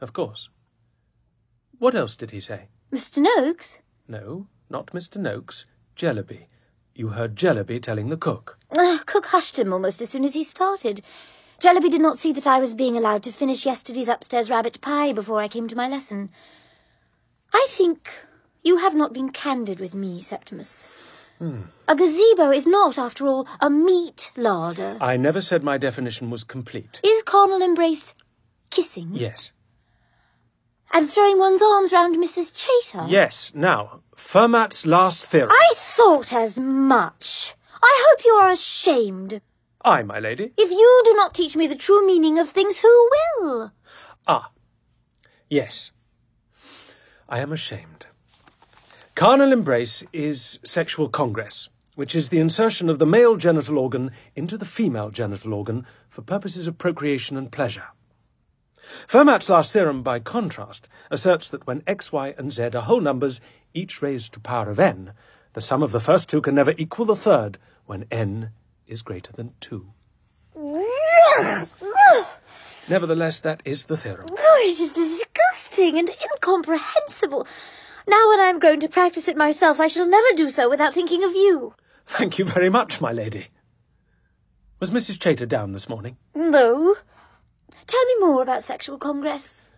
Of course. What else did he say? Mr. Noakes? No, not Mr. Noakes. Jellaby. You heard Jellaby telling the cook. Cook hushed him almost as soon as he started. Jellaby did not see that I was being allowed to finish yesterday's upstairs rabbit pie before I came to my lesson. I think you have not been candid with me, Septimus. A gazebo is not, after all, a meat larder. I never said my definition was complete. Is carnal embrace kissing? Yes. And throwing one's arms round Mrs. Chater? Yes. Now, Fermat's last theorem. I thought as much. I hope you are ashamed. Aye, my lady. If you do not teach me the true meaning of things, who will? Ah, yes. I am ashamed. Carnal embrace is sexual congress, which is the insertion of the male genital organ into the female genital organ for purposes of procreation and pleasure. Fermat's last theorem, by contrast, asserts that when x, y, and z are whole numbers, each raised to the power of n, the sum of the first two can never equal the third when n is greater than 2. Nevertheless, that is the theorem. Oh, it is disgusting and incomprehensible. Now when I am grown to practice it myself, I shall never do so without thinking of you. Thank you very much, my lady. Was Mrs. Chater down this morning? No. Tell me more about sexual congress.